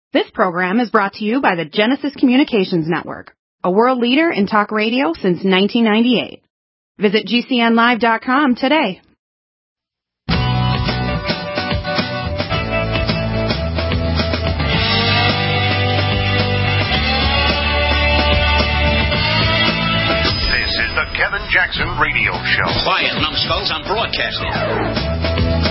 This program is brought to you by the Genesis Communications Network, a world leader in talk radio since 1998. Visit GCNlive.com today. This is the Kevin Jackson Radio Show. Quiet, numbskulls, I'm broadcasting.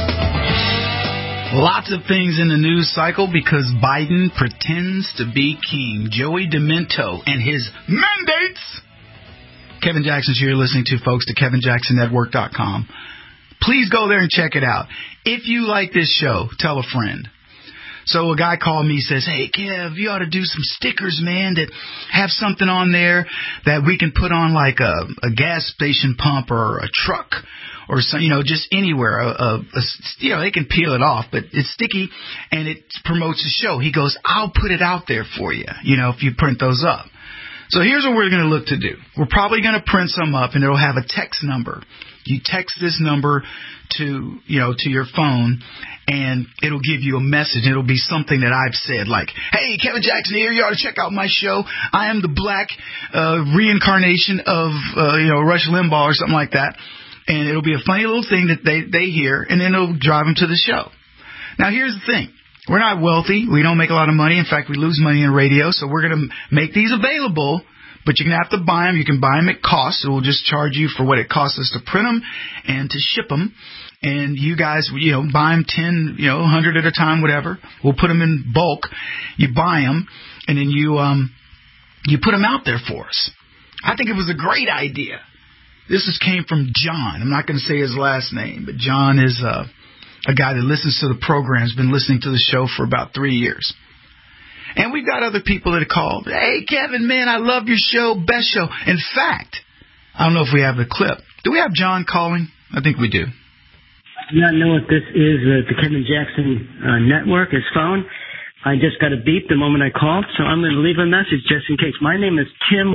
Lots of things in the news cycle because Biden pretends to be king. Joey Demento and his mandates. Kevin Jackson's here listening to, folks, to KevinJacksonNetwork.com. Please go there and check it out. If you like this show, tell a friend. So a guy called me, says, hey, Kev, you ought to do some stickers, man, that have something on there that we can put on like a gas station pump or a truck or some, just anywhere. They can peel it off, but it's sticky and it promotes the show. He goes, I'll put it out there for you, if you print those up. So here's what we're going to look to do. We're probably going to print some up, and it'll have a text number. You text this number to your phone, and it'll give you a message. It'll be something that I've said, like, hey, Kevin Jackson here. You ought to check out my show. I am the black reincarnation of Rush Limbaugh or something like that. And it'll be a funny little thing that they hear, and then it'll drive them to the show. Now, here's the thing. We're not wealthy. We don't make a lot of money. In fact, we lose money in radio. So we're going to make these available, but you're going to have to buy them. You can buy them at cost. So we'll just charge you for what it costs us to print them and to ship them. And you guys, buy them 10, 100 at a time, whatever. We'll put them in bulk. You buy them, and then you put them out there for us. I think it was a great idea. This came from John. I'm not going to say his last name, but John is a guy that listens to the program. Has been listening to the show for about 3 years. And we've got other people that have called. Hey, Kevin, man, I love your show. Best show. In fact, I don't know if we have the clip. Do we have John calling? I think we do. I do not know if this is the Kevin Jackson network, his phone. I just got a beep the moment I called, so I'm going to leave a message just in case. My name is Tim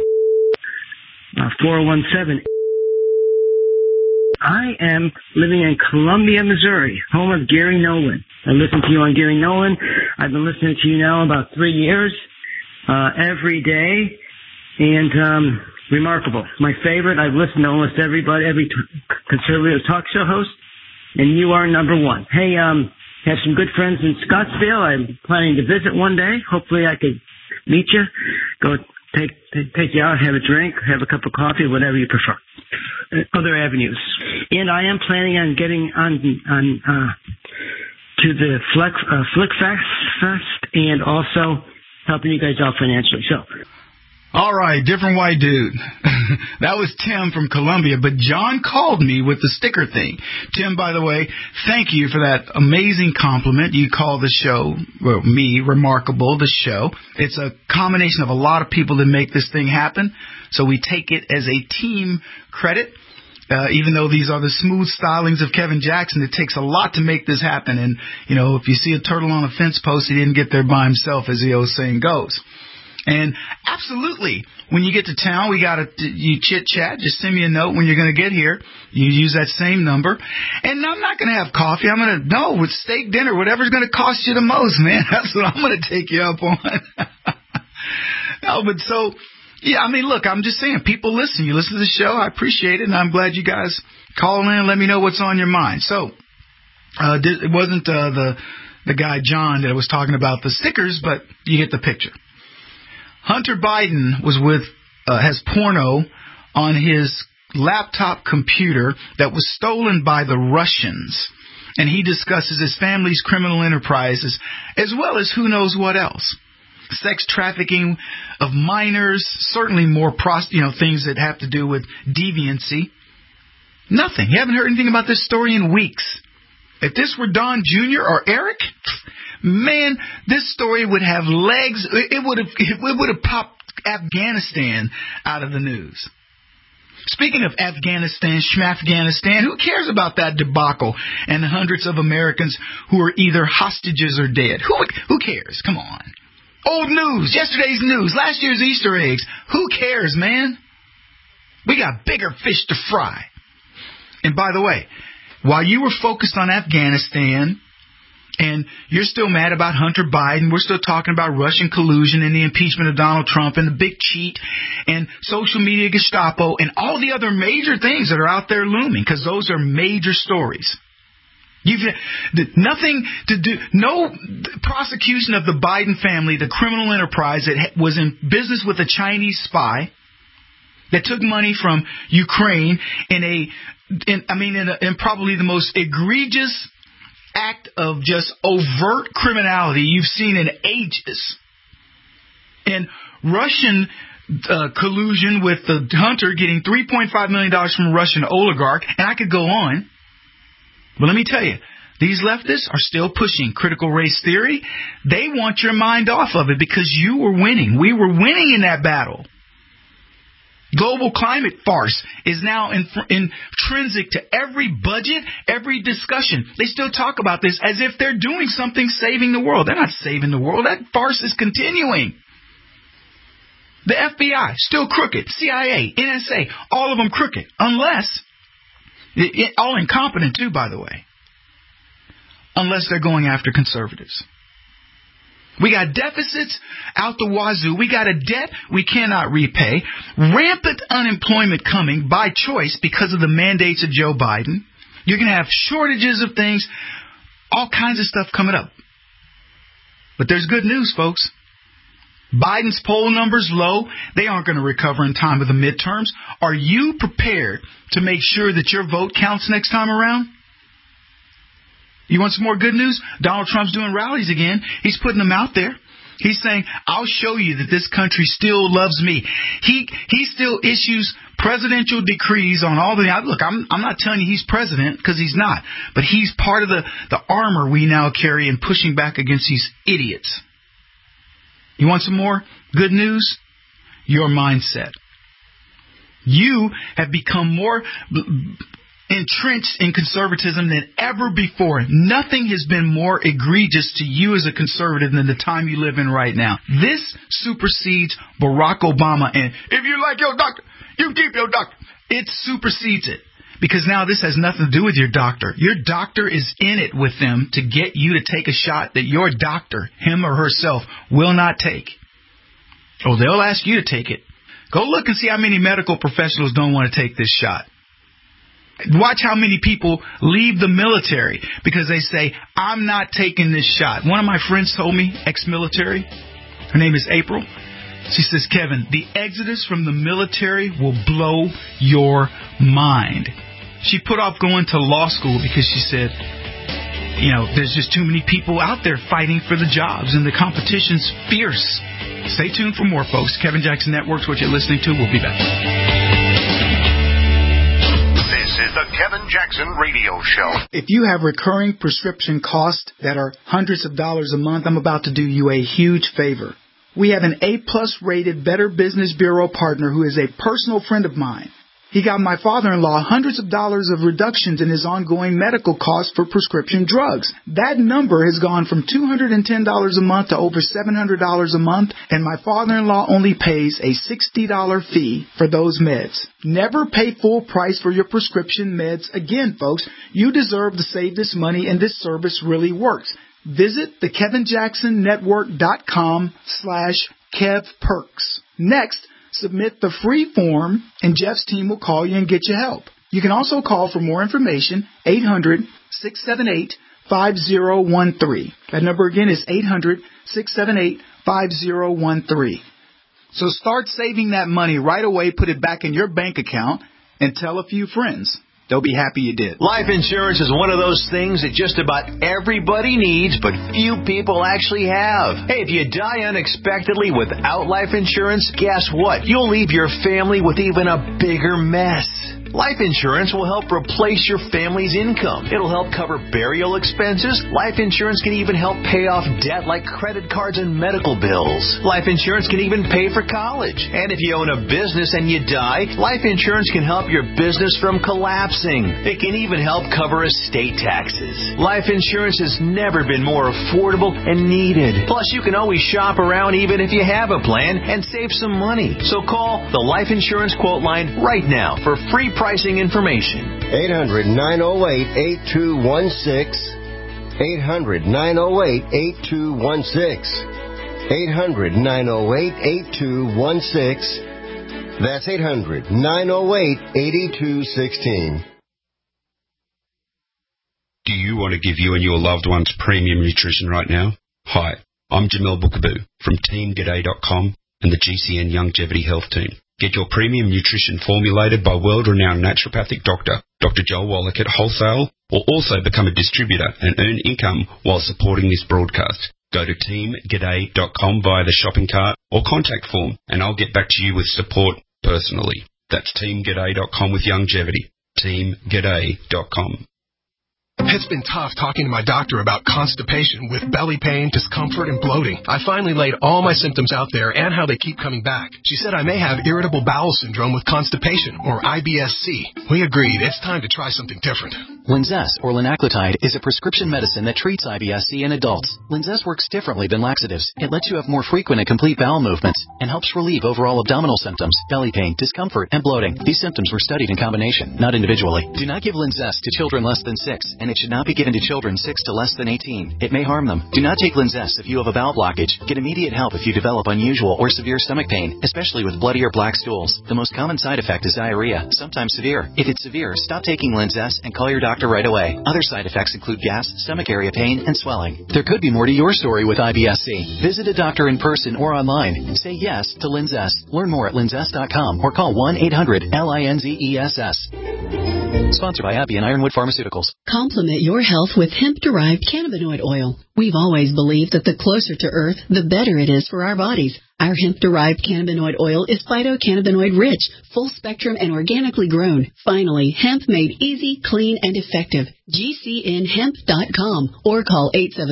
417. I am living in Columbia, Missouri, home of Gary Nolan. I listen to you on Gary Nolan. I've been listening to you now about 3 years, every day, and remarkable. My favorite. I've listened to almost everybody, every conservative talk show host, and you are number one. Hey, have some good friends in Scottsdale. I'm planning to visit one day. Hopefully I could meet you, go take you out, have a drink, have a cup of coffee, whatever you prefer. Other avenues. And I am planning on getting on to the Flickfest and also helping you guys out financially. So, all right, different white dude. That was Tim from Columbia, but John called me with the sticker thing. Tim, by the way, thank you for that amazing compliment. You call the show, remarkable, the show. It's a combination of a lot of people that make this thing happen, so we take it as a team credit. Even though these are the smooth stylings of Kevin Jackson, it takes a lot to make this happen. And, if you see a turtle on a fence post, he didn't get there by himself, as the old saying goes. And absolutely, when you get to town, you chit-chat. Just send me a note when you're going to get here. You use that same number. And I'm not going to have coffee. with steak dinner, whatever's going to cost you the most, man. That's what I'm going to take you up on. Look, I'm just saying, people listen. You listen to the show. I appreciate it, and I'm glad you guys call in and let me know what's on your mind. So, it wasn't the guy John that was talking about the stickers, but you get the picture. Hunter Biden has porno on his laptop computer that was stolen by the Russians, and he discusses his family's criminal enterprises as well as who knows what else. Sex trafficking of minors, certainly more things that have to do with deviancy. Nothing. You haven't heard anything about this story in weeks. If this were Don Jr. or Eric, man, this story would have legs. It would have popped Afghanistan out of the news. Speaking of Afghanistan, Schmafghanistan, who cares about that debacle and the hundreds of Americans who are either hostages or dead? Who cares? Come on. Old news, yesterday's news, last year's Easter eggs. Who cares, man? We got bigger fish to fry. And by the way, while you were focused on Afghanistan And you're still mad about Hunter Biden. We're still talking about Russian collusion and the impeachment of Donald Trump and the big cheat and social media Gestapo and all the other major things that are out there looming, because those are major stories. Nothing to do, no prosecution of the Biden family, the criminal enterprise that was in business with a Chinese spy that took money from Ukraine in probably the most egregious act of just overt criminality you've seen in ages. And Russian collusion with the Hunter getting $3.5 million from a Russian oligarch, and I could go on. But let me tell you, these leftists are still pushing critical race theory. They want your mind off of it because you were winning. We were winning in that battle. Global climate farce is now intrinsic to every budget, every discussion. They still talk about this as if they're doing something saving the world. They're not saving the world. That farce is continuing. The FBI, still crooked. CIA, NSA, all of them crooked. Unless, all incompetent too, by the way. Unless they're going after conservatives. We got deficits out the wazoo. We got a debt we cannot repay. Rampant unemployment coming by choice because of the mandates of Joe Biden. You're going to have shortages of things, all kinds of stuff coming up. But there's good news, folks. Biden's poll numbers low. They aren't going to recover in time of the midterms. Are you prepared to make sure that your vote counts next time around? You want some more good news? Donald Trump's doing rallies again. He's putting them out there. He's saying, I'll show you that this country still loves me. He still issues presidential decrees on all the... Look, I'm not telling you he's president, because he's not. But he's part of the armor we now carry in pushing back against these idiots. You want some more good news? Your mindset. You have become more entrenched in conservatism than ever before. Nothing has been more egregious to you as a conservative than the time you live in right now. This supersedes Barack Obama. And if you like your doctor, you keep your doctor. It supersedes it. Because now this has nothing to do with your doctor. Your doctor is in it with them to get you to take a shot that your doctor, him or herself, will not take. Oh, they'll ask you to take it. Go look and see how many medical professionals don't want to take this shot. Watch how many people leave the military because they say, I'm not taking this shot. One of my friends told me, ex-military, her name is April. She says, Kevin, the exodus from the military will blow your mind. She put off going to law school because she said, there's just too many people out there fighting for the jobs and the competition's fierce. Stay tuned for more, folks. Kevin Jackson Network's what you're listening to. We'll be back. This is the Kevin Jackson Radio Show. If you have recurring prescription costs that are hundreds of dollars a month, I'm about to do you a huge favor. We have an A-plus rated Better Business Bureau partner who is a personal friend of mine. He got my father-in-law hundreds of dollars of reductions in his ongoing medical costs for prescription drugs. That number has gone from $210 a month to over $700 a month, and my father-in-law only pays a $60 fee for those meds. Never pay full price for your prescription meds again, folks. You deserve to save this money, and this service really works. Visit the KevinJacksonNetwork.com/KevPerks. Next, submit the free form, and Jeff's team will call you and get you help. You can also call for more information, 800-678-5013. That number again is 800-678-5013. So start saving that money right away, put it back in your bank account, and tell a few friends. They'll be happy you did. Life insurance is one of those things that just about everybody needs, but few people actually have. Hey, if you die unexpectedly without life insurance, guess what? You'll leave your family with even a bigger mess. Life insurance will help replace your family's income. It'll help cover burial expenses. Life insurance can even help pay off debt like credit cards and medical bills. Life insurance can even pay for college. And if you own a business and you die, life insurance can help your business from collapsing. It can even help cover estate taxes. Life insurance has never been more affordable and needed. Plus, you can always shop around even if you have a plan and save some money. So call the Life Insurance Quote Line right now for free pricing information. 800-908-8216. 800-908-8216. 800-908-8216. That's 800-908-8216. Do you want to give you and your loved ones premium nutrition right now? Hi, I'm Jamel Bookaboo from TeamGaday.com and the GCN Longevity Health Team. Get your premium nutrition formulated by world-renowned naturopathic doctor, Dr. Joel Wallach at wholesale, or also become a distributor and earn income while supporting this broadcast. Go to TeamGaday.com via the shopping cart or contact form, and I'll get back to you with support personally. That's TeamGaday.com with longevity. TeamGaday.com. It's been tough talking to my doctor about constipation with belly pain, discomfort, and bloating. I finally laid all my symptoms out there and how they keep coming back. She said I may have irritable bowel syndrome with constipation, or IBS-C. We agreed it's time to try something different. Linzess, or linaclotide, is a prescription medicine that treats IBS-C in adults. Linzess works differently than laxatives. It lets you have more frequent and complete bowel movements and helps relieve overall abdominal symptoms, belly pain, discomfort, and bloating. These symptoms were studied in combination, not individually. Do not give Linzess to children less than 6, and it should not be given to children 6 to less than 18. It may harm them. Do not take Linzess if you have a bowel blockage. Get immediate help if you develop unusual or severe stomach pain, especially with bloody or black stools. The most common side effect is diarrhea, sometimes severe. If it's severe, stop taking Linzess and call your doctor right away. Other side effects include gas, stomach area pain, and swelling. There could be more to your story with IBS-C. Visit a doctor in person or online. Say yes to Linzess. Learn more at linzess.com or call 1-800-LINZESS. Sponsored by Abbey and Ironwood Pharmaceuticals. Complement your health with hemp-derived cannabinoid oil. We've always believed that the closer to Earth, the better it is for our bodies. Our hemp-derived cannabinoid oil is phytocannabinoid-rich, full-spectrum, and organically grown. Finally, hemp made easy, clean, and effective. GCNhemp.com or call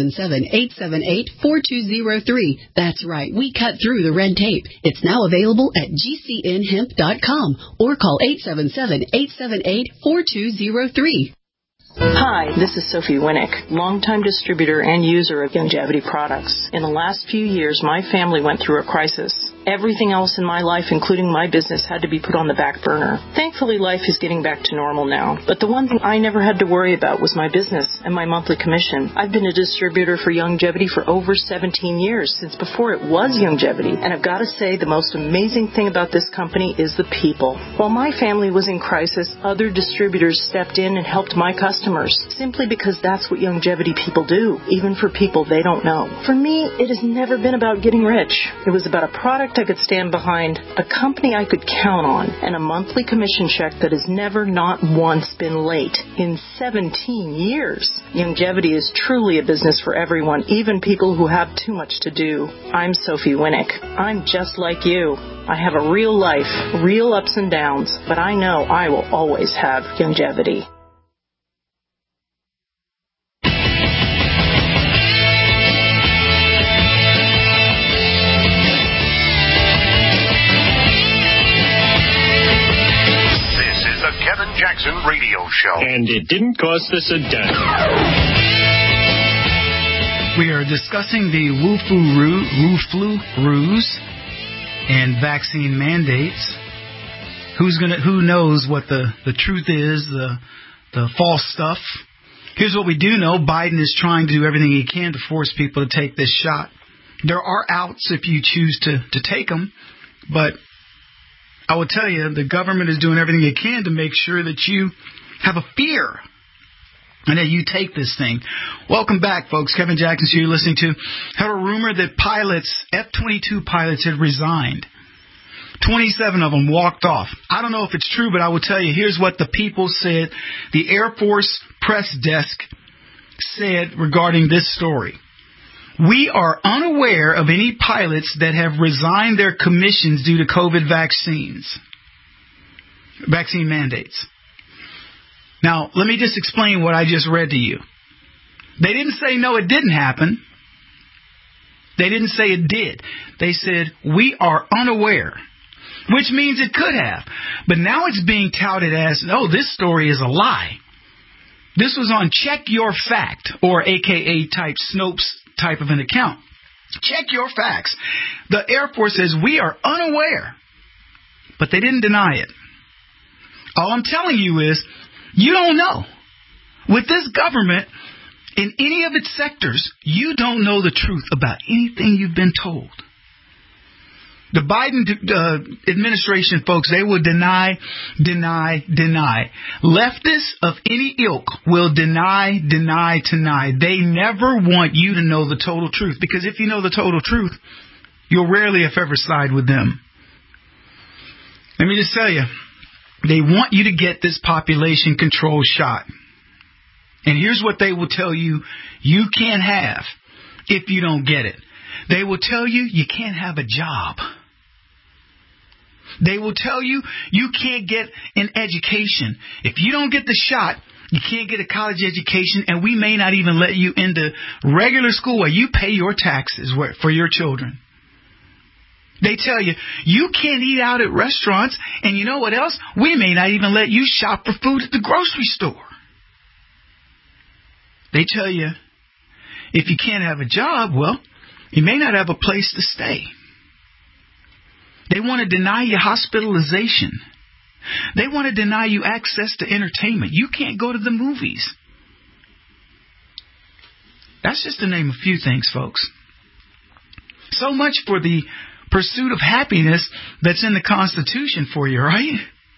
877-878-4203. That's right, we cut through the red tape. It's now available at GCNhemp.com or call 877-878-4203. Hi, this is Sophie Winnick, longtime distributor and user of Longevity products. In the last few years, my family went through a crisis. Everything else in my life, including my business, had to be put on the back burner. Thankfully, life is getting back to normal now. But the one thing I never had to worry about was my business and my monthly commission. I've been a distributor for Longevity for over 17 years, since before it was Longevity. And I've got to say, the most amazing thing about this company is the people. While my family was in crisis, other distributors stepped in and helped my customers, simply because that's what Longevity people do, even for people they don't know. For me, it has never been about getting rich. It was about a product I could stand behind, a company I could count on, and a monthly commission check that has never not once been late in 17 years. Longevity is truly a business for everyone, even people who have too much to do. I'm Sophie Winnick. I'm just like you. I have a real life, real ups and downs, but I know I will always have Longevity. Kevin Jackson Radio Show. And it didn't cost us a dime. We are discussing the Wu flu ruse and vaccine mandates. Who knows what the truth is, the false stuff. Here's what we do know. Biden is trying to do everything he can to force people to take this shot. There are outs if you choose to take them, but I will tell you, the government is doing everything it can to make sure that you have a fear and that you take this thing. Welcome back, folks. Kevin Jackson, you're listening to. Had a rumor that F-22 pilots had resigned. 27 of them walked off. I don't know if it's true, but I will tell you, here's what the people said. The Air Force press desk said regarding this story. We are unaware of any pilots that have resigned their commissions due to COVID vaccine mandates. Now, let me just explain what I just read to you. They didn't say, no, it didn't happen. They didn't say it did. They said, we are unaware, which means it could have. But now it's being touted as, oh, this story is a lie. This was on Check Your Fact, or AKA type Snopes type of an account. Check your facts. The Air Force says we are unaware, but they didn't deny it. All I'm telling you is you don't know. With this government, in any of its sectors, you don't know the truth about anything you've been told. The Biden administration, folks, they will deny. Leftists of any ilk will deny. They never want you to know the total truth, because if you know the total truth, you'll rarely, if ever, side with them. Let me just tell you, they want you to get this population control shot. And here's what they will tell you you can't have if you don't get it. They will tell you you can't have a job. They will tell you you can't get an education. If you don't get the shot, you can't get a college education, and we may not even let you into regular school where you pay your taxes for your children. They tell you you can't eat out at restaurants, and you know what else? We may not even let you shop for food at the grocery store. They tell you if you can't have a job, well, you may not have a place to stay. They want to deny you hospitalization. They want to deny you access to entertainment. You can't go to the movies. That's just to name a few things, folks. So much for the pursuit of happiness that's in the Constitution for you, right?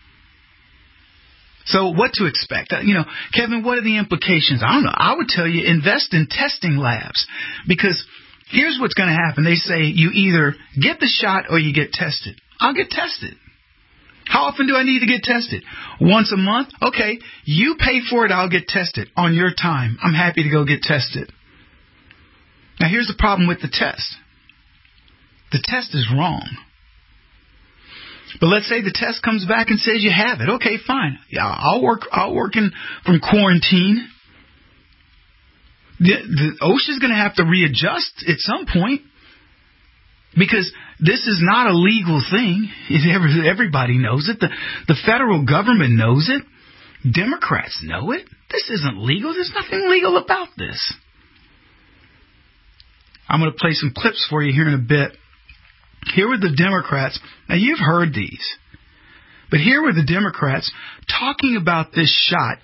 So what to expect? Kevin, what are the implications? I don't know. I would tell you invest in testing labs, because here's what's going to happen. They say you either get the shot or you get tested. I'll get tested. How often do I need to get tested? Once a month? Okay, you pay for it, I'll get tested on your time. I'm happy to go get tested. Now here's the problem with the test. The test is wrong. But let's say the test comes back and says you have it. Okay, fine. Yeah, I'll work from quarantine. The OSHA's going to have to readjust at some point, because this is not a legal thing. Everybody knows it. The federal government knows it. Democrats know it. This isn't legal. There's nothing legal about this. I'm going to play some clips for you here in a bit. Here were the Democrats. Now, you've heard these. But here were the Democrats talking about this shot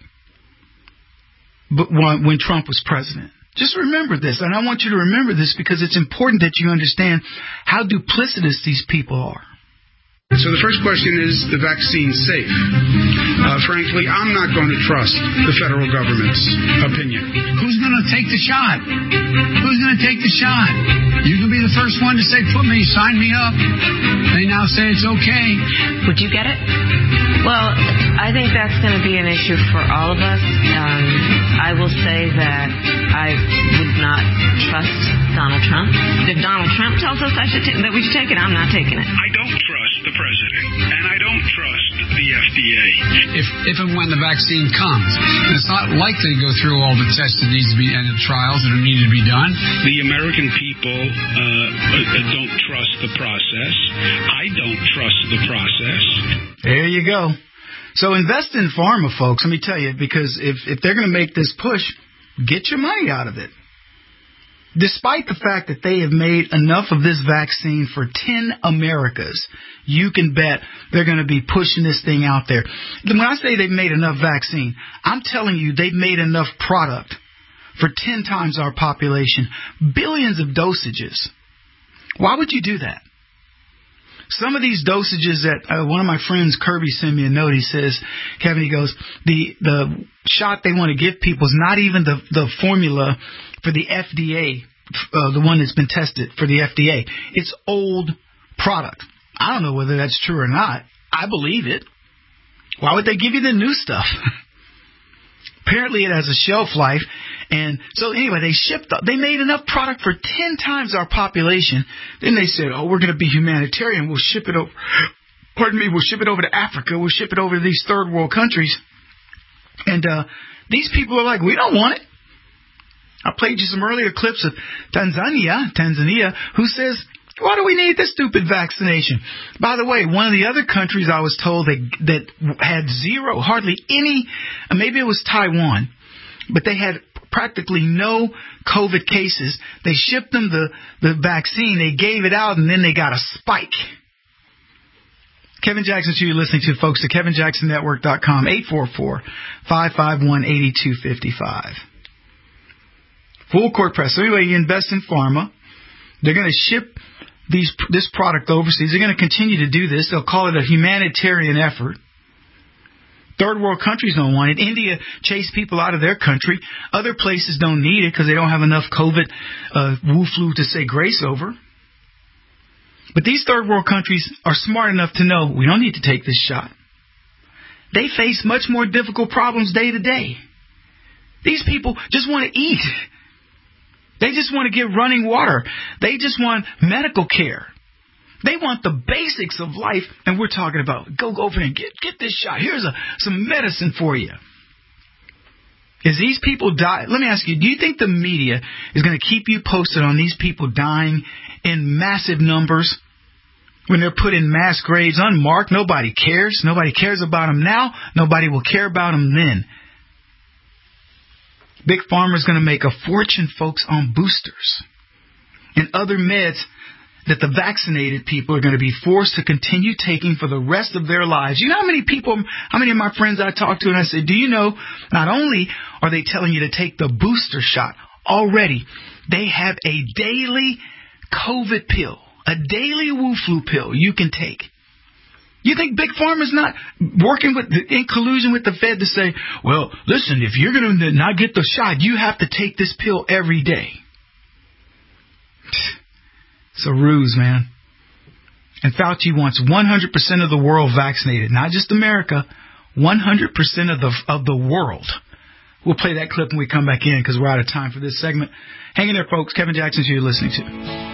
when Trump was president. Just remember this, and I want you to remember this because it's important that you understand how duplicitous these people are. So the first question is the vaccine safe? Frankly, I'm not going to trust the federal government's opinion. Who's going to take the shot? Who's going to take the shot? You can be the first one to say, sign me up. They now say it's okay. Would you get it? Well, I think that's going to be an issue for all of us. I will say that I would not trust Donald Trump. If Donald Trump tells us that we should take it, I'm not taking it. I don't trust the president, and I don't trust the FDA. If and when the vaccine comes, it's not likely to go through all the tests that needs to be and the trials that are needed to be done. The American people don't trust the process. I don't trust the process. There you go. So invest in pharma, folks. Let me tell you, because if they're going to make this push, get your money out of it. Despite the fact that they have made enough of this vaccine for 10 Americas, you can bet they're going to be pushing this thing out there. When I say they've made enough vaccine, I'm telling you they've made enough product for 10 times our population. Billions of dosages. Why would you do that? Some of these dosages that one of my friends, Kirby, sent me a note. He says, Kevin, he goes, the shot they want to give people is not even the formula for the FDA, the one that's been tested for the FDA. It's old product. I don't know whether that's true or not. I believe it. Why would they give you the new stuff? Apparently it has a shelf life. And so anyway, they made enough product for 10 times our population. Then they said, we're going to be humanitarian. We'll ship it over. We'll ship it over to Africa. We'll ship it over to these third world countries. And these people are like, we don't want it. I played you some earlier clips of Tanzania, who says, why do we need this stupid vaccination? By the way, one of the other countries I was told that had zero, hardly any, maybe it was Taiwan, but they had practically no COVID cases. They shipped them the vaccine, they gave it out, and then they got a spike. Kevin Jackson, you're listening to, folks, at KevinJacksonNetwork.com, 844-551-8255. Full court press. So anyway, you invest in pharma. They're going to ship this product overseas. They're going to continue to do this. They'll call it a humanitarian effort. Third world countries don't want it. India chased people out of their country. Other places don't need it because they don't have enough COVID Wu flu to say grace over. But these third world countries are smart enough to know we don't need to take this shot. They face much more difficult problems day to day. These people just want to eat. They just want to get running water. They just want medical care. They want the basics of life, and we're talking about go over and get this shot. Here's some medicine for you. As these people die, let me ask you, do you think the media is going to keep you posted on these people dying in massive numbers when they're put in mass graves unmarked? Nobody cares. Nobody cares about them now. Nobody will care about them then. Big Pharma is going to make a fortune, folks, on boosters and other meds that the vaccinated people are going to be forced to continue taking for the rest of their lives. You know how many of my friends I talk to, and I say, do you know, not only are they telling you to take the booster shot, already they have a daily COVID pill, a daily Wu flu pill you can take. You think Big Pharma's not working in collusion with the Fed to say, well, listen, if you're going to not get the shot, you have to take this pill every day? It's a ruse, man. And Fauci wants 100% of the world vaccinated, not just America, 100% of the world. We'll play that clip when we come back in because we're out of time for this segment. Hang in there, folks. Kevin Jackson's who you're listening to.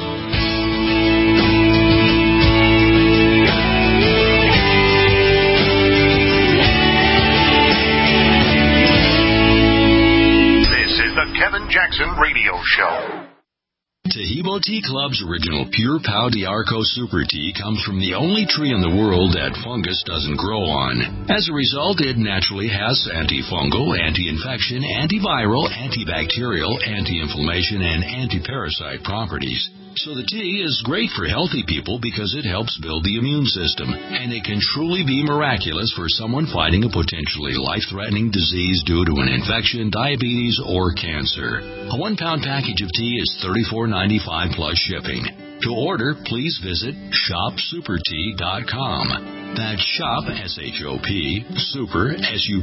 Kevin Jackson Radio Show. Taheebo Tea Club's original Pure Pau D'Arco Super Tea comes from the only tree in the world that fungus doesn't grow on. As a result, it naturally has antifungal, anti-infection, antiviral, antibacterial, anti-inflammation, and anti-parasite properties. So the tea is great for healthy people because it helps build the immune system, and it can truly be miraculous for someone fighting a potentially life-threatening disease due to an infection, diabetes, or cancer. A 1-pound package of tea is $34.95 plus shipping. To order, please visit shopsupertea.com. That's shop, S-H-O-P, super,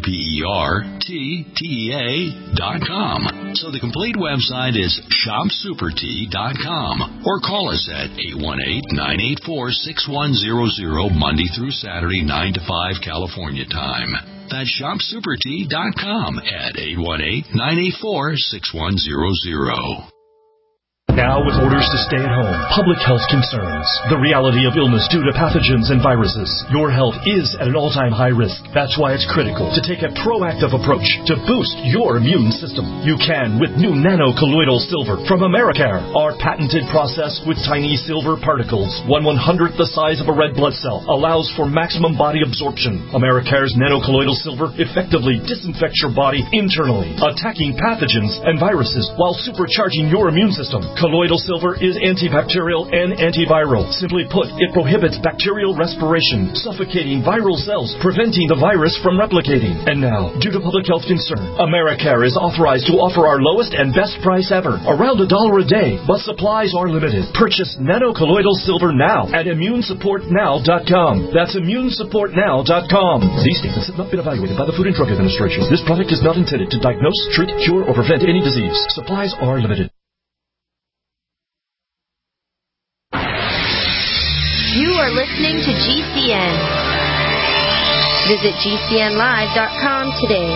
S-U-P-E-R-T-T-E-A.com. So the complete website is shopsupertea.com. Or call us at 818-984-6100 Monday through Saturday, 9 to 5 California time. That's shopsupertea.com at 818-984-6100. Now with orders to stay at home, public health concerns, the reality of illness due to pathogens and viruses, your health is at an all-time high risk. That's why it's critical to take a proactive approach to boost your immune system. You can with new nano-colloidal silver from Americare. Our patented process with tiny silver particles, 1/100th the size of a red blood cell, allows for maximum body absorption. Americare's nano-colloidal silver effectively disinfects your body internally, attacking pathogens and viruses while supercharging your immune system. Colloidal silver is antibacterial and antiviral. Simply put, it prohibits bacterial respiration, suffocating viral cells, preventing the virus from replicating. And now, due to public health concern, Americare is authorized to offer our lowest and best price ever, around $1 a day, but supplies are limited. Purchase nano-colloidal silver now at immunesupportnow.com. That's immunesupportnow.com. These statements have not been evaluated by the Food and Drug Administration. This product is not intended to diagnose, treat, cure, or prevent any disease. Supplies are limited. You are listening to GCN. Visit GCNlive.com today.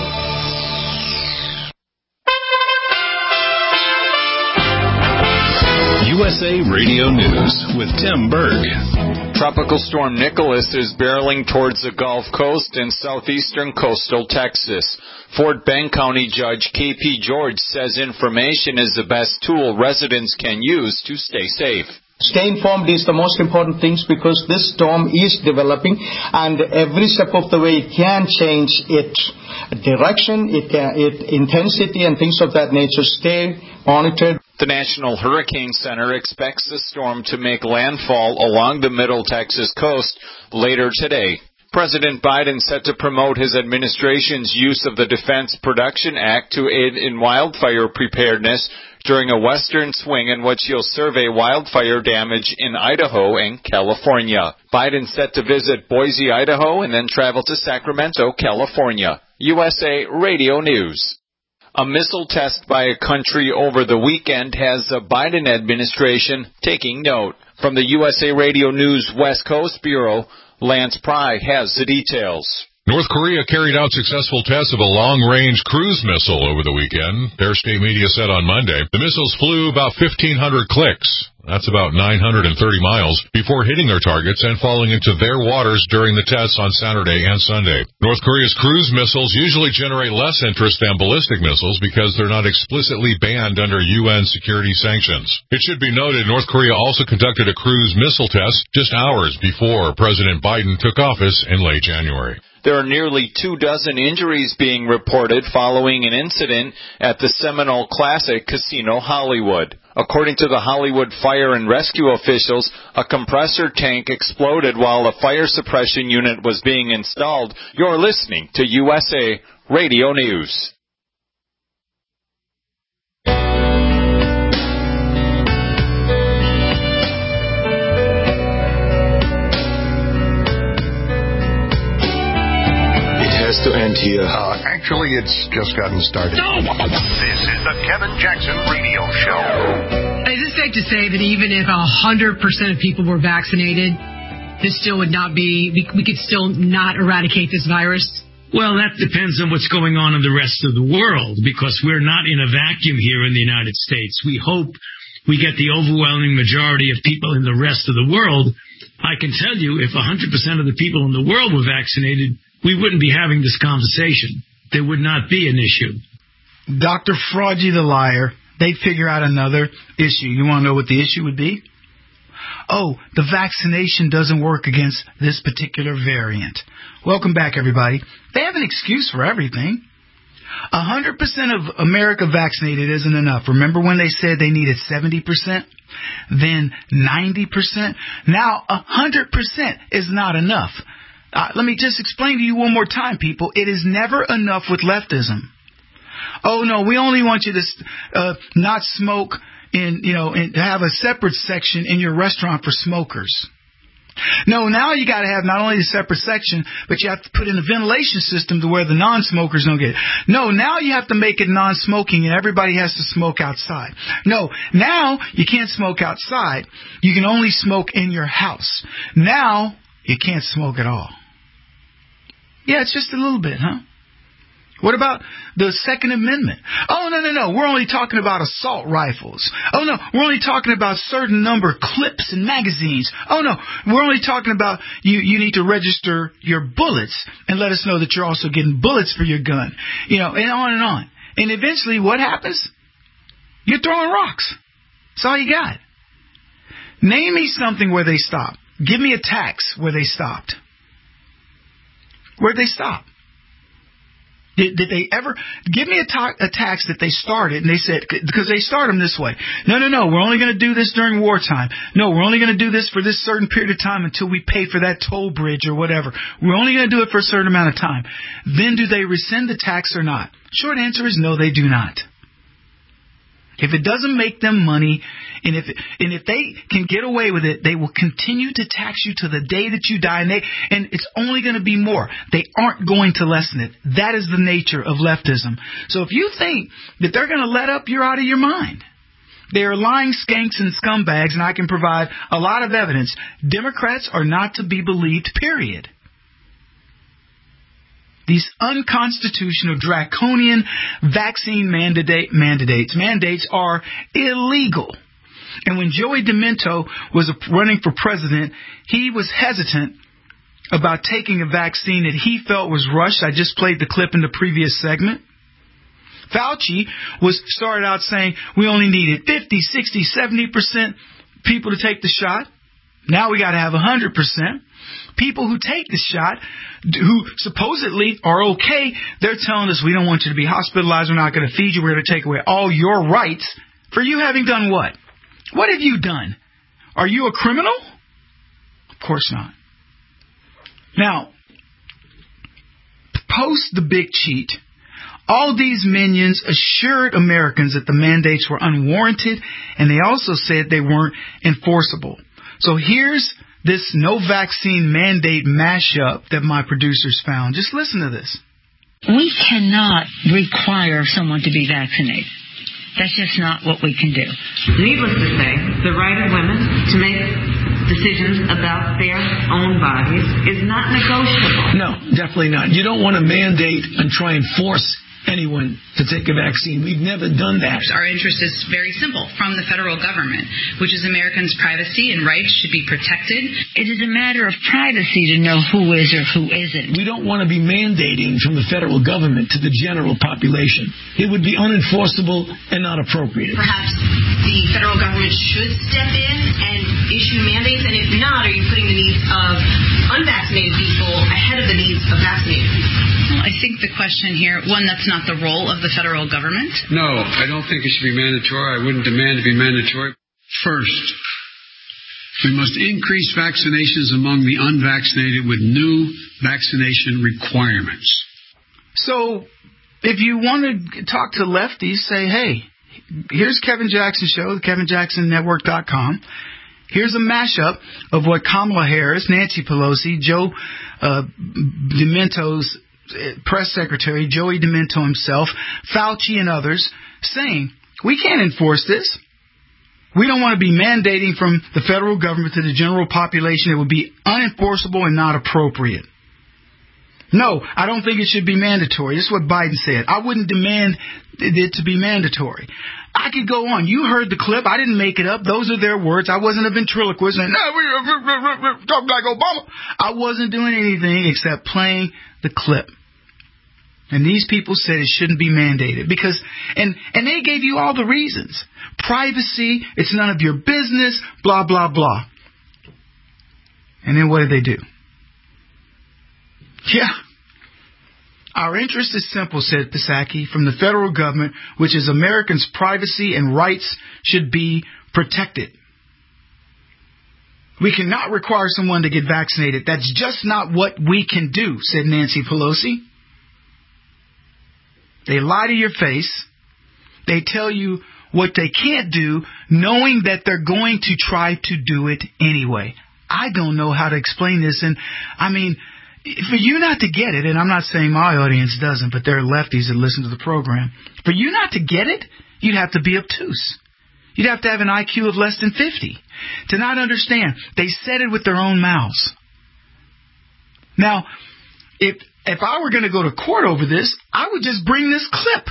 USA Radio News with Tim Berg. Tropical storm Nicholas is barreling towards the Gulf Coast in southeastern coastal Texas. Fort Bend County Judge K.P. George says information is the best tool residents can use to stay safe. Stay informed is the most important thing because this storm is developing, and every step of the way it can change its direction, its intensity, and things of that nature. Stay monitored. The National Hurricane Center expects the storm to make landfall along the middle Texas coast later today. President Biden set to promote his administration's use of the Defense Production Act to aid in wildfire preparedness during a western swing in which he'll survey wildfire damage in Idaho and California. Biden set to visit Boise, Idaho, and then travel to Sacramento, California. USA Radio News. A missile test by a country over the weekend has the Biden administration taking note. From the USA Radio News West Coast Bureau, Lance Pry has the details. North Korea carried out successful tests of a long-range cruise missile over the weekend. Their state media said on Monday the missiles flew about 1,500 clicks. That's about 930 miles before hitting their targets and falling into their waters during the tests on Saturday and Sunday. North Korea's cruise missiles usually generate less interest than ballistic missiles because they're not explicitly banned under UN security sanctions. It should be noted North Korea also conducted a cruise missile test just hours before President Biden took office in late January. There are nearly 24 injuries being reported following an incident at the Seminole Classic Casino Hollywood. According to the Hollywood fire and rescue officials, a compressor tank exploded while a fire suppression unit was being installed. You're listening to USA Radio News. To end here. Actually, it's just gotten started. No! This is the Kevin Jackson Radio Show. Is it safe to say that even if 100% of people were vaccinated, this still would not be, we could still not eradicate this virus? Well, that depends on what's going on in the rest of the world, because we're not in a vacuum here in the United States. We hope we get the overwhelming majority of people in the rest of the world. I can tell you, if 100% of the people in the world were vaccinated, we wouldn't be having this conversation. There would not be an issue. Dr. Fraugy the liar, they'd figure out another issue. You want to know what the issue would be? Oh, the vaccination doesn't work against this particular variant. Welcome back, everybody. They have an excuse for everything. 100% of America vaccinated isn't enough. Remember when they said they needed 70%? Then 90%? Now 100% is not enough. Let me just explain to you one more time, people. It is never enough with leftism. Oh, no, we only want you to not smoke and have a separate section in your restaurant for smokers. No, now you got to have not only a separate section, but you have to put in a ventilation system to where the non-smokers don't get it. No, now you have to make it non-smoking and everybody has to smoke outside. No, now you can't smoke outside. You can only smoke in your house. Now you can't smoke at all. Yeah, it's just a little bit, huh? What about the Second Amendment? Oh, no. We're only talking about assault rifles. Oh, no. We're only talking about certain number of clips and magazines. Oh, no. We're only talking about you need to register your bullets and let us know that you're also getting bullets for your gun. And on and on. And eventually what happens? You're throwing rocks. That's all you got. Name me something where they stopped. Give me a tax where they stopped. Where'd they stop? Did they ever give me a tax that they started and they said, because they start them this way. No, we're only going to do this during wartime. No, we're only going to do this for this certain period of time until we pay for that toll bridge or whatever. We're only going to do it for a certain amount of time. Then do they rescind the tax or not? Short answer is no, they do not. If it doesn't make them money, and if they can get away with it, they will continue to tax you to the day that you die, and it's only going to be more. They aren't going to lessen it. That is the nature of leftism. So if you think that they're going to let up, you're out of your mind. They are lying skanks and scumbags, and I can provide a lot of evidence. Democrats are not to be believed, period. These unconstitutional, draconian vaccine mandates are illegal. And when Joey Demento was running for president, he was hesitant about taking a vaccine that he felt was rushed. I just played the clip in the previous segment. Fauci started out saying we only needed 50, 60, 70% people to take the shot. Now we got to have 100%. People who take the shot, who supposedly are okay, they're telling us we don't want you to be hospitalized, we're not going to feed you, we're going to take away all your rights for you having done what? What have you done? Are you a criminal? Of course not. Now, post the big cheat, all these minions assured Americans that the mandates were unwarranted, and they also said they weren't enforceable. So here's this no vaccine mandate mashup that my producers found. Just listen to this. We cannot require someone to be vaccinated. That's just not what we can do. Needless to say, the right of women to make decisions about their own bodies is not negotiable. No, definitely not. You don't want to mandate and try and force anyone to take a vaccine. We've never done that. Our interest is very simple from the federal government, which is Americans' privacy and rights should be protected. It is a matter of privacy to know who is or who isn't. We don't want to be mandating from the federal government to the general population. It would be unenforceable and not appropriate. Perhaps the federal government should step in and issue mandates, and if not, are you putting the needs of unvaccinated people ahead of the needs of vaccinated people? Well, I think the question here, one, that's not the role of the federal government. No, I don't think it should be mandatory. I wouldn't demand to be mandatory. First, we must increase vaccinations among the unvaccinated with new vaccination requirements. So, if you want to talk to lefties, say, hey, here's Kevin Jackson Show, KevinJacksonNetwork.com. Here's a mashup of what Kamala Harris, Nancy Pelosi, Joe Demento's press secretary, Joey Demento himself, Fauci and others, saying, we can't enforce this. We don't want to be mandating from the federal government to the general population. It would be unenforceable and not appropriate. No, I don't think it should be mandatory. This is what Biden said. I wouldn't demand it to be mandatory. I could go on. You heard the clip. I didn't make it up. Those are their words. I wasn't a ventriloquist saying, talk like Obama. I wasn't doing anything except playing the clip. And these people said it shouldn't be mandated because, and they gave you all the reasons. Privacy, it's none of your business, blah, blah, blah. And then what did they do? Yeah. Our interest is simple, said Psaki, from the federal government, which is Americans' privacy and rights should be protected. We cannot require someone to get vaccinated. That's just not what we can do, said Nancy Pelosi. They lie to your face. They tell you what they can't do, knowing that they're going to try to do it anyway. I don't know how to explain this. And, I mean, for you not to get it, and I'm not saying my audience doesn't, but there are lefties that listen to the program. For you not to get it, you'd have to be obtuse. You'd have to have an IQ of less than 50 to not understand. They said it with their own mouths. Now, if I were going to go to court over this, I would just bring this clip.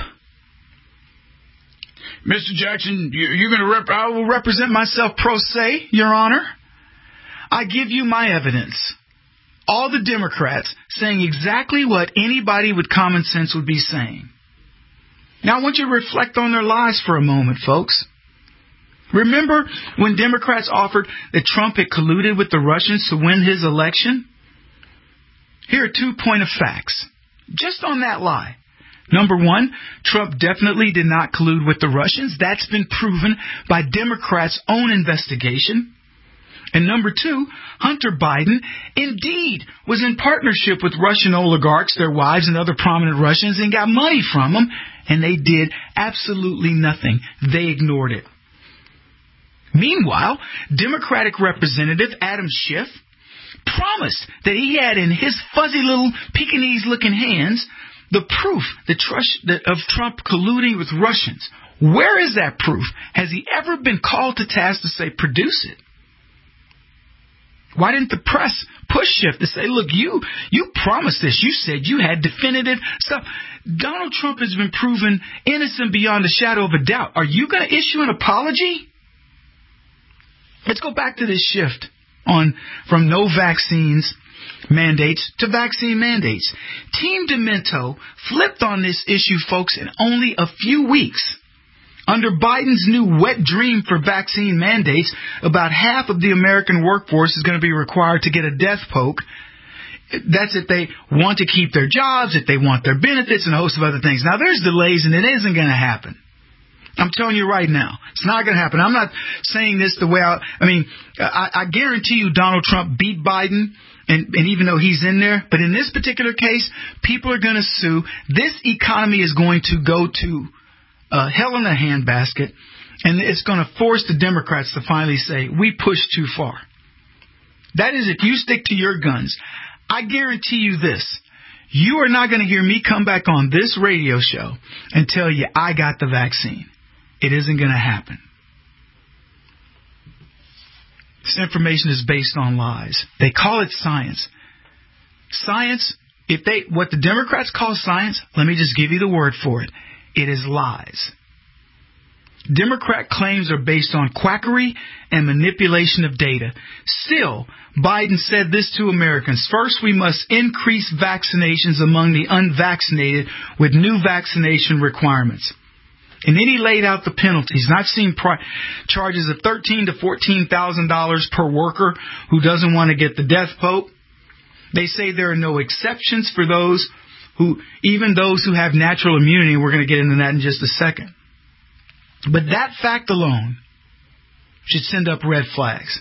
Mr. Jackson, you're going to I will represent myself pro se, Your Honor. I give you my evidence. All the Democrats saying exactly what anybody with common sense would be saying. Now, I want you to reflect on their lies for a moment, folks. Remember when Democrats offered that Trump had colluded with the Russians to win his election? Here are 2 point of facts. Just on that lie. Number one, Trump definitely did not collude with the Russians. That's been proven by Democrats' own investigation. And number two, Hunter Biden indeed was in partnership with Russian oligarchs, their wives and other prominent Russians, and got money from them, and they did absolutely nothing. They ignored it. Meanwhile, Democratic Representative Adam Schiff promised that he had in his fuzzy little Pekingese-looking hands the proof of Trump colluding with Russians. Where is that proof? Has he ever been called to task to say, produce it? Why didn't the press push Schiff to say, look, you promised this. You said you had definitive stuff. Donald Trump has been proven innocent beyond a shadow of a doubt. Are you going to issue an apology? Let's go back to this shift from no vaccines mandates to vaccine mandates. Team Demento flipped on this issue, folks, in only a few weeks. Under Biden's new wet dream for vaccine mandates, about half of the American workforce is going to be required to get a death poke. That's if they want to keep their jobs, if they want their benefits, and a host of other things. Now, there's delays, and it isn't going to happen. I'm telling you right now, it's not going to happen. I'm not saying this the way I guarantee you Donald Trump beat Biden And even though he's in there, but in this particular case, people are going to sue. This economy is going to go to hell in a handbasket, and it's going to force the Democrats to finally say, we pushed too far. That is, if you stick to your guns, I guarantee you this. You are not going to hear me come back on this radio show and tell you I got the vaccine. It isn't going to happen. This information is based on lies. They call it science. Science, what the Democrats call science, let me just give you the word for it. It is lies. Democrat claims are based on quackery and manipulation of data. Still, Biden said this to Americans. First, we must increase vaccinations among the unvaccinated with new vaccination requirements. And then he laid out the penalties. And I've seen charges of $13,000 to $14,000 per worker who doesn't want to get the death vote. They say there are no exceptions for those even those who have natural immunity. We're going to get into that in just a second. But that fact alone should send up red flags.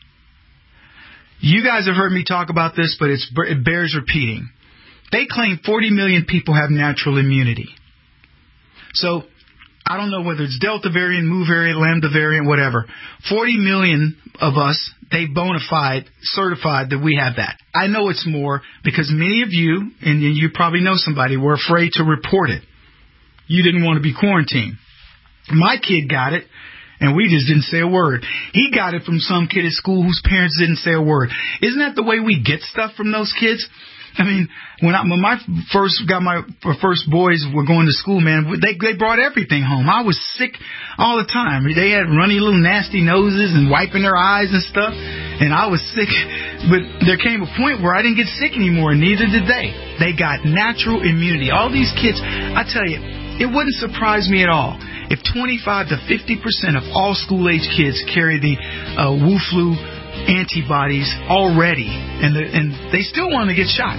You guys have heard me talk about this, but it bears repeating. They claim 40 million people have natural immunity. So I don't know whether it's Delta variant, Mu variant, Lambda variant, whatever. 40 million of us, they bona fide, certified that we have that. I know it's more because many of you, and you probably know somebody, were afraid to report it. You didn't want to be quarantined. My kid got it, and we just didn't say a word. He got it from some kid at school whose parents didn't say a word. Isn't that the way we get stuff from those kids? I mean, when my first boys were going to school, man, they brought everything home. I was sick all the time. They had runny little nasty noses and wiping their eyes and stuff, and I was sick. But there came a point where I didn't get sick anymore, and neither did they. They got natural immunity. All these kids, I tell you, it wouldn't surprise me at all if 25 to 50% of all school-age kids carry the Wu flu antibodies already, and they still want to get shots.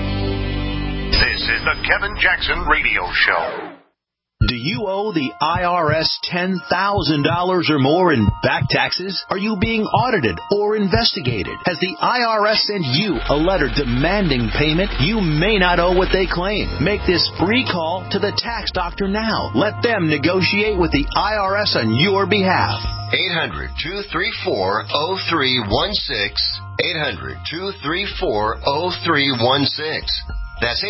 This is the Kevin Jackson Radio Show. Do you owe the IRS $10,000 or more in back taxes? Are you being audited or investigated? Has the IRS sent you a letter demanding payment? You may not owe what they claim. Make this free call to the tax doctor now. Let them negotiate with the IRS on your behalf. 800-234-0316. 800-234-0316. That's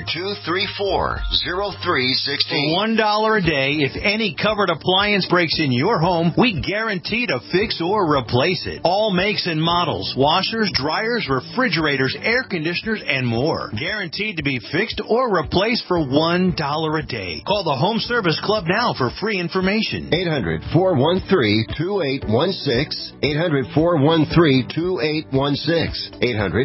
800-234-0316. $1 a day. If any covered appliance breaks in your home, we guarantee to fix or replace it. All makes and models. Washers, dryers, refrigerators, air conditioners, and more. Guaranteed to be fixed or replaced for $1 a day. Call the Home Service Club now for free information. 800-413-2816. 800-413-2816.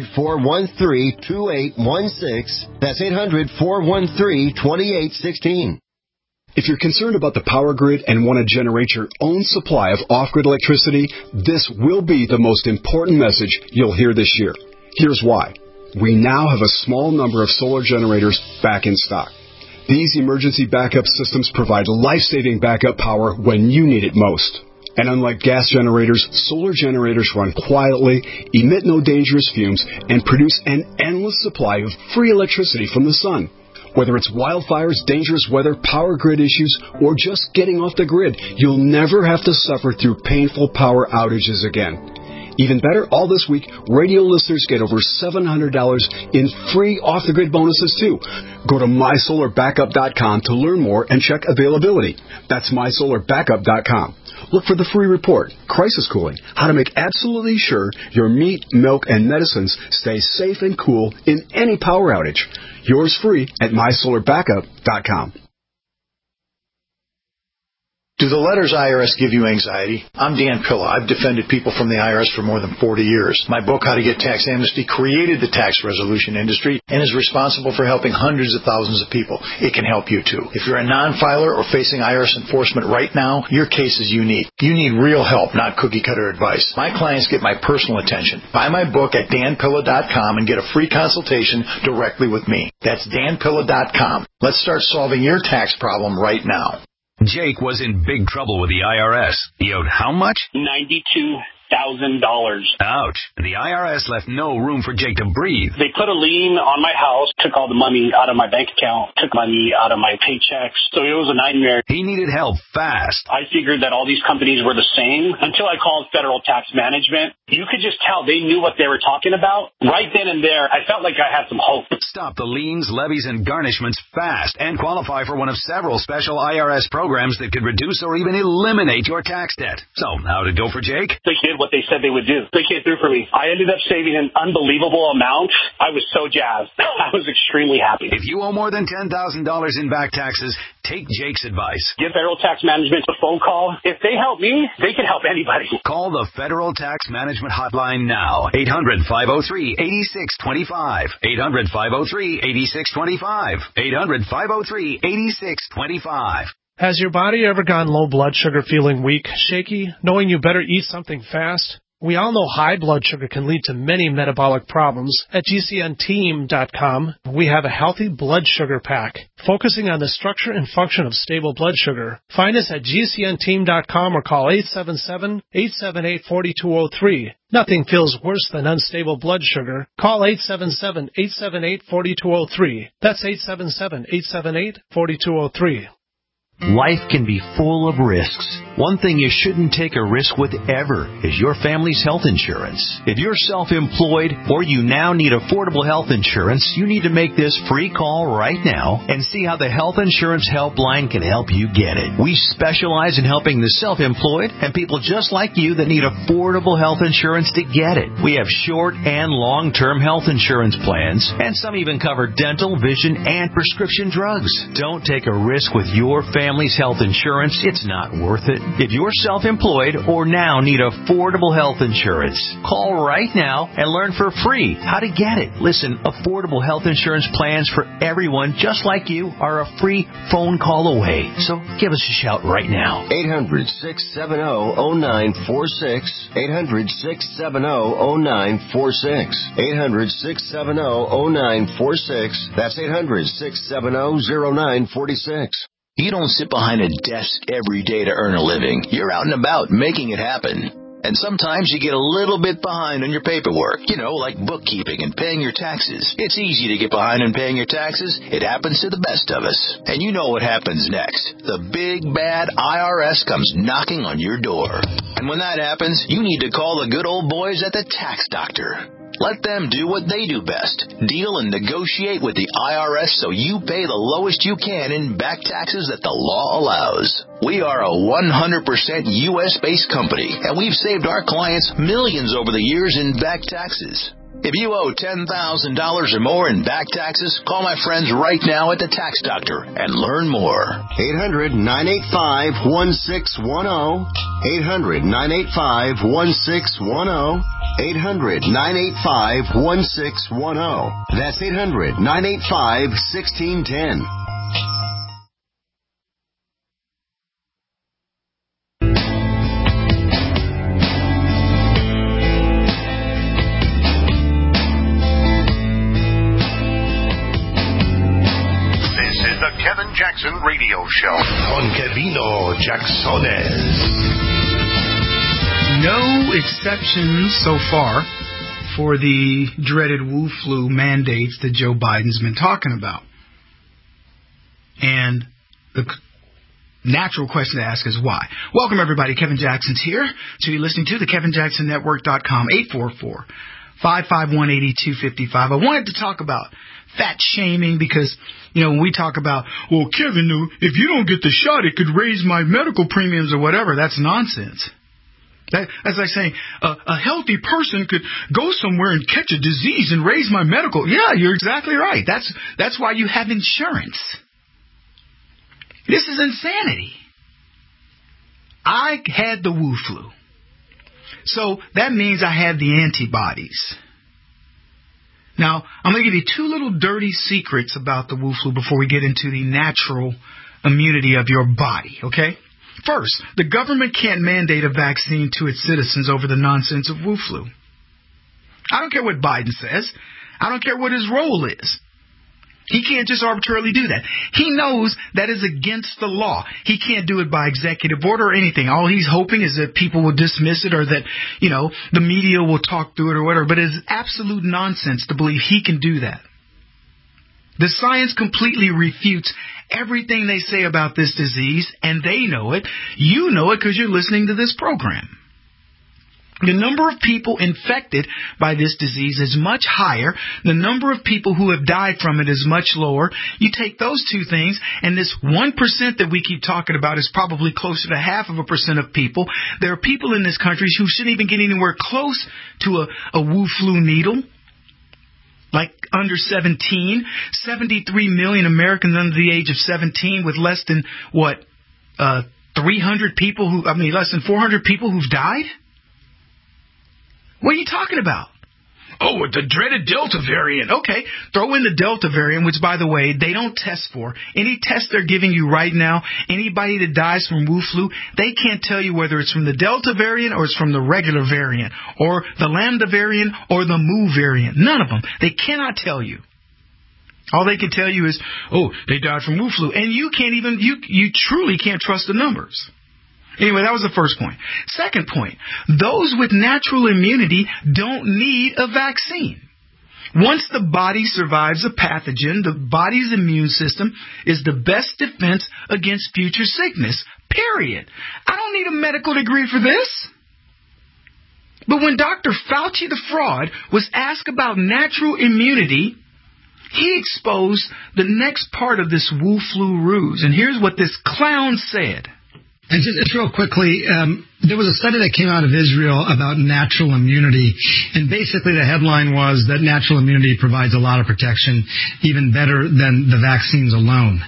800-413-2816. That's 800-413-2816. If you're concerned about the power grid and want to generate your own supply of off-grid electricity, this will be the most important message you'll hear this year. Here's why. We now have a small number of solar generators back in stock. These emergency backup systems provide life-saving backup power when you need it most. And unlike gas generators, solar generators run quietly, emit no dangerous fumes, and produce an endless supply of free electricity from the sun. Whether it's wildfires, dangerous weather, power grid issues, or just getting off the grid, you'll never have to suffer through painful power outages again. Even better, all this week, radio listeners get over $700 in free off-the-grid bonuses, too. Go to mysolarbackup.com to learn more and check availability. That's mysolarbackup.com. Look for the free report, Crisis Cooling, how to make absolutely sure your meat, milk, and medicines stay safe and cool in any power outage. Yours free at mysolarbackup.com. Do the letters IRS give you anxiety? I'm Dan Pilla. I've defended people from the IRS for more than 40 years. My book, How to Get Tax Amnesty, created the tax resolution industry and is responsible for helping hundreds of thousands of people. It can help you, too. If you're a non-filer or facing IRS enforcement right now, your case is unique. You need real help, not cookie-cutter advice. My clients get my personal attention. Buy my book at danpilla.com and get a free consultation directly with me. That's danpilla.com. Let's start solving your tax problem right now. Jake was in big trouble with the IRS. He owed how much? $92,000. Ouch. The IRS left no room for Jake to breathe. They put a lien on my house, took all the money out of my bank account, took money out of my paychecks. So it was a nightmare. He needed help fast. I figured that all these companies were the same until I called Federal Tax Management. You could just tell they knew what they were talking about. Right then and there, I felt like I had some hope. Stop the liens, levies, and garnishments fast and qualify for one of several special IRS programs that could reduce or even eliminate your tax debt. So, how'd it go for Jake? They did what they said they would do. They came through for me. I ended up saving an unbelievable amount. I was so jazzed. I was extremely happy. If you owe more than $10,000 in back taxes, take Jake's advice. Give Federal Tax Management a phone call. If they help me, they can help anybody. Call the Federal Tax Management Hotline now. 800-503-8625. 800-503-8625. 800-503-8625. Has your body ever gone low blood sugar, feeling weak, shaky, knowing you better eat something fast? We all know high blood sugar can lead to many metabolic problems. At GCNteam.com, we have a healthy blood sugar pack, focusing on the structure and function of stable blood sugar. Find us at GCNteam.com or call 877-878-4203. Nothing feels worse than unstable blood sugar. Call 877-878-4203. That's 877-878-4203. Life can be full of risks. One thing you shouldn't take a risk with ever is your family's health insurance. If you're self-employed or you now need affordable health insurance, you need to make this free call right now and see how the Health Insurance Helpline can help you get it. We specialize in helping the self-employed and people just like you that need affordable health insurance to get it. We have short and long-term health insurance plans, and some even cover dental, vision, and prescription drugs. Don't take a risk with your family's health insurance. It's not worth it. If you're self-employed or now need affordable health insurance, call right now and learn for free how to get it. Listen, affordable health insurance plans for everyone just like you are a free phone call away. So give us a shout right now. 800-670-0946. 800-670-0946. 800-670-0946. That's 800-670-0946. You don't sit behind a desk every day to earn a living. You're out and about making it happen. And sometimes you get a little bit behind on your paperwork, like bookkeeping and paying your taxes. It's easy to get behind on paying your taxes. It happens to the best of us. And you know what happens next. The big, bad IRS comes knocking on your door. And when that happens, you need to call the good old boys at the Tax Doctor. Let them do what they do best. Deal and negotiate with the IRS so you pay the lowest you can in back taxes that the law allows. We are a 100% U.S.-based company, and we've saved our clients millions over the years in back taxes. If you owe $10,000 or more in back taxes, call my friends right now at the Tax Doctor and learn more. 800-985-1610. 800-985-1610. 800-985-1610. That's 800-985-1610. Kevin Jackson Radio Show on Kevino Jacksones. No exceptions so far for the dreaded Wu flu mandates that Joe Biden's been talking about. And the natural question to ask is why. Welcome, everybody. Kevin Jackson's here. So you're listening to the KevinJacksonNetwork.com, 844-551-8255. I wanted to talk about fat shaming because, when we talk about, well, Kevin, if you don't get the shot, it could raise my medical premiums or whatever. That's nonsense. That's like saying a healthy person could go somewhere and catch a disease and raise my medical. Yeah, you're exactly right. That's why you have insurance. This is insanity. I had the Wu flu. So that means I have the antibodies. Now, I'm going to give you two little dirty secrets about the Wu flu before we get into the natural immunity of your body, okay? First, the government can't mandate a vaccine to its citizens over the nonsense of Wu flu. I don't care what Biden says. I don't care what his role is. He can't just arbitrarily do that. He knows that is against the law. He can't do it by executive order or anything. All he's hoping is that people will dismiss it or that, the media will talk through it or whatever. But it's absolute nonsense to believe he can do that. The science completely refutes everything they say about this disease, and they know it. You know it because you're listening to this program. The number of people infected by this disease is much higher. The number of people who have died from it is much lower. You take those two things, and this 1% that we keep talking about is probably closer to 0.5% of people. There are people in this country who shouldn't even get anywhere close to a Wu flu needle. Like under 17, 73 million Americans under the age of 17 with less than, 300 people less than 400 people who've died? What are you talking about? Oh, the dreaded Delta variant. Okay, throw in the Delta variant, which, by the way, they don't test for. Any test they're giving you right now, anybody that dies from Wu flu, they can't tell you whether it's from the Delta variant or it's from the regular variant or the Lambda variant or the Mu variant. None of them. They cannot tell you. All they can tell you is, they died from Wu flu. And you can't even, you truly can't trust the numbers. Anyway, that was the first point. Second point, those with natural immunity don't need a vaccine. Once the body survives a pathogen, the body's immune system is the best defense against future sickness, period. I don't need a medical degree for this. But when Dr. Fauci the fraud was asked about natural immunity, he exposed the next part of this Wu flu ruse. And here's what this clown said. And just real quickly, there was a study that came out of Israel about natural immunity, and basically the headline was that natural immunity provides a lot of protection, even better than the vaccines alone.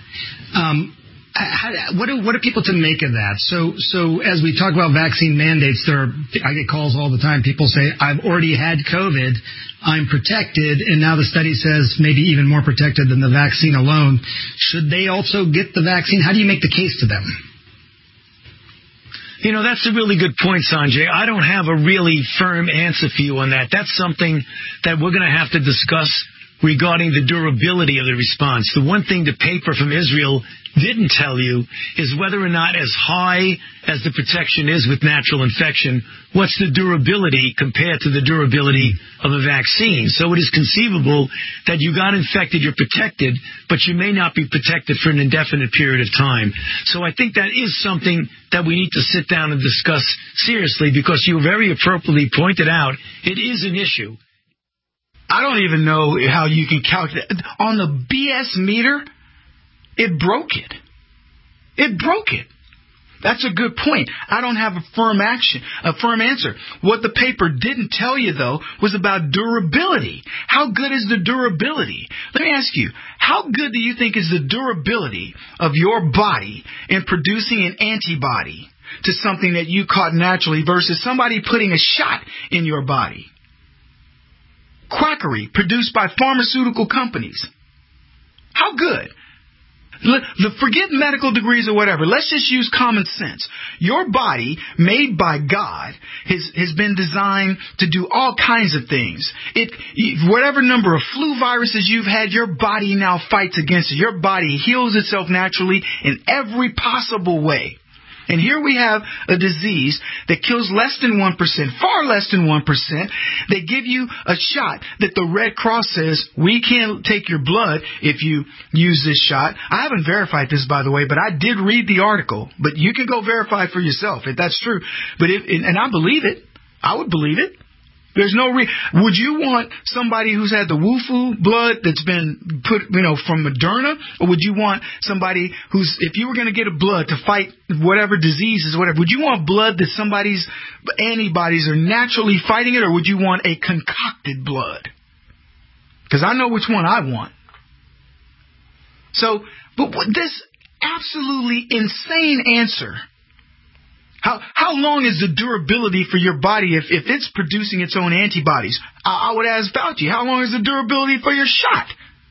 What are people to make of that? So as we talk about vaccine mandates, I get calls all the time. People say, I've already had COVID, I'm protected, and now the study says maybe even more protected than the vaccine alone. Should they also get the vaccine? How do you make the case to them? That's a really good point, Sanjay. I don't have a really firm answer for you on that. That's something that we're going to have to discuss regarding the durability of the response. The one thing the paper from Israel didn't tell you is whether or not as high as the protection is with natural infection, what's the durability compared to the durability of a vaccine. So it is conceivable that you got infected, you're protected, but you may not be protected for an indefinite period of time. So I think that is something that we need to sit down and discuss seriously, because you very appropriately pointed out it is an issue. I don't even know how you can calculate. On the BS meter, it broke it. It broke it. That's a good point. I don't have a firm answer. What the paper didn't tell you, though, was about durability. How good is the durability? Let me ask you, how good do you think is the durability of your body in producing an antibody to something that you caught naturally versus somebody putting a shot in your body? Quackery produced by pharmaceutical companies. How good? Forget medical degrees or whatever. Let's just use common sense. Your body, made by God, has been designed to do all kinds of things. Whatever number of flu viruses you've had, your body now fights against it. Your body heals itself naturally in every possible way. And here we have a disease that kills less than 1%, far less than 1%. They give you a shot that the Red Cross says, we can't take your blood if you use this shot. I haven't verified this, by the way, but I did read the article. But you can go verify for yourself if that's true. But and I believe it. I would believe it. There's no would you want somebody who's had the Wu flu blood that's been put, from Moderna, or would you want somebody who's, if you were going to get a blood to fight whatever diseases, whatever, would you want blood that somebody's antibodies are naturally fighting it, or would you want a concocted blood? Because I know which one I want. So, but this absolutely insane answer. How long is the durability for your body if it's producing its own antibodies? I would ask Fauci, how long is the durability for your shot?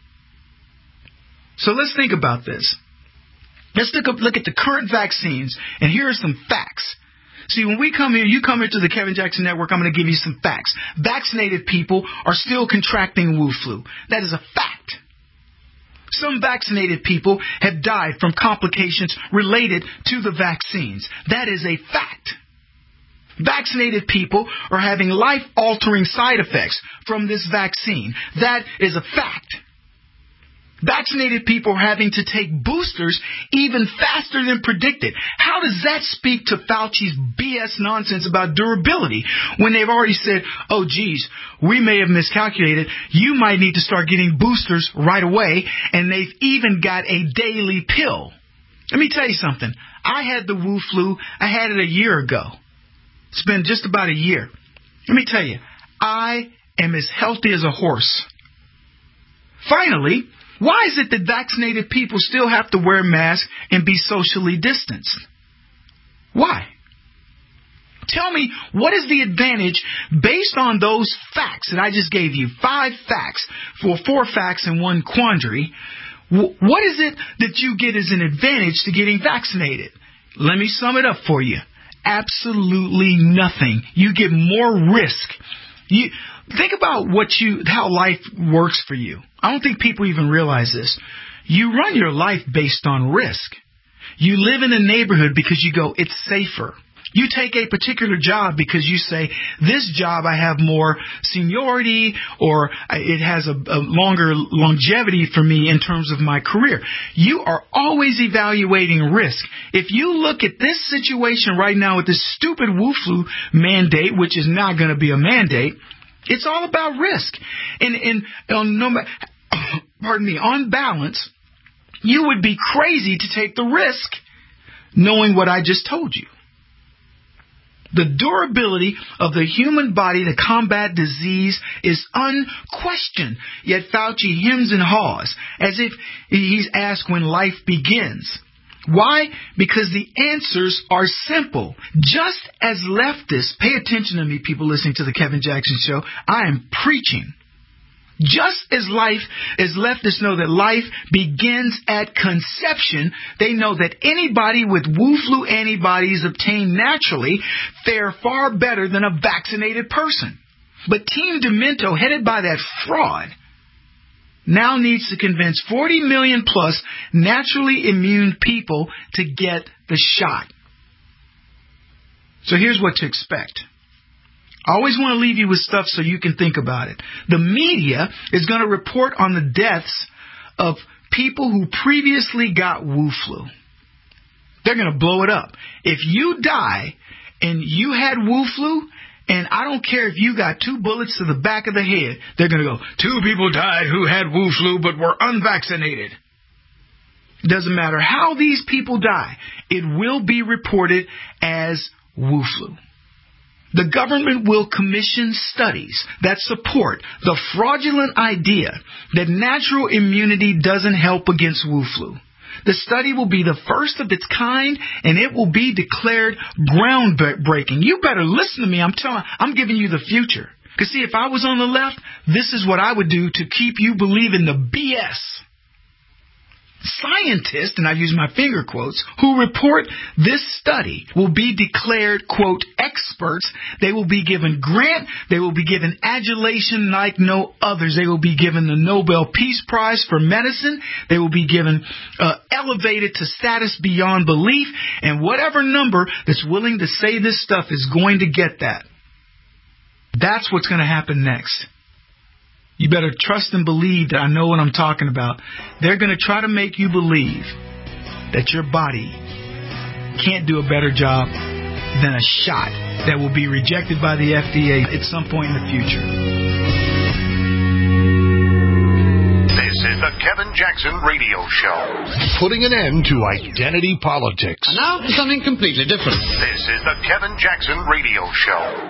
So let's think about this. Let's look at the current vaccines, and here are some facts. See, when we come here, you come here to the Kevin Jackson Network, I'm going to give you some facts. Vaccinated people are still contracting Wu flu. That is a fact. Some vaccinated people have died from complications related to the vaccines. That is a fact. Vaccinated people are having life-altering side effects from this vaccine. That is a fact. Vaccinated people are having to take boosters even faster than predicted. How does that speak to Fauci's BS nonsense about durability when they've already said, oh, geez, we may have miscalculated. You might need to start getting boosters right away, and they've even got a daily pill. Let me tell you something. I had the Wu flu. I had it a year ago. It's been just about a year. Let me tell you, I am as healthy as a horse. Finally, why is it that vaccinated people still have to wear masks and be socially distanced? Why? Tell me, what is the advantage based on those facts that I just gave you? 5 facts, 4 facts and 1 quandary. What is it that you get as an advantage to getting vaccinated? Let me sum it up for you. Absolutely nothing. You get more risk. You think about how life works for you. I don't think people even realize this. You run your life based on risk. You live in a neighborhood because you go, it's safer. You take a particular job because you say, this job I have more seniority, or it has a longer longevity for me in terms of my career. You are always evaluating risk. If you look at this situation right now with this stupid Wu flu mandate, which is not going to be a mandate, it's all about risk. And on balance, you would be crazy to take the risk knowing what I just told you. The durability of the human body to combat disease is unquestioned. Yet Fauci hems and haws as if he's asked when life begins. Why? Because the answers are simple. Just as leftists, pay attention to me, people listening to the Kevin Jackson Show, I am preaching. Just as leftists know that life begins at conception, they know that anybody with Wu flu antibodies obtained naturally fare far better than a vaccinated person. But Team Demento, headed by that fraud, now needs to convince 40 million plus naturally immune people to get the shot. So here's what to expect. I always want to leave you with stuff so you can think about it. The media is going to report on the deaths of people who previously got Wu flu. They're going to blow it up. If you die and you had Wu flu, and I don't care if you got 2 bullets to the back of the head, they're going to go, 2 people died who had Wu flu but were unvaccinated. Doesn't matter how these people die, it will be reported as Wu flu. The government will commission studies that support the fraudulent idea that natural immunity doesn't help against Wu flu. The study will be the first of its kind, and it will be declared groundbreaking. You better listen to me. I'm giving you the future. Because see, if I was on the left, this is what I would do to keep you believing the BS. Scientists, and I use my finger quotes, who report this study will be declared, quote, experts. They will be given they will be given adulation like no others. They will be given the Nobel Peace Prize for medicine. They will be given elevated to status beyond belief. And whatever number that's willing to say this stuff is going to get that. That's what's going to happen next. You better trust and believe that I know what I'm talking about. They're going to try to make you believe that your body can't do a better job than a shot that will be rejected by the FDA at some point in the future. This is the Kevin Jackson Radio Show. Putting an end to identity politics. And now for something completely different. This is the Kevin Jackson Radio Show.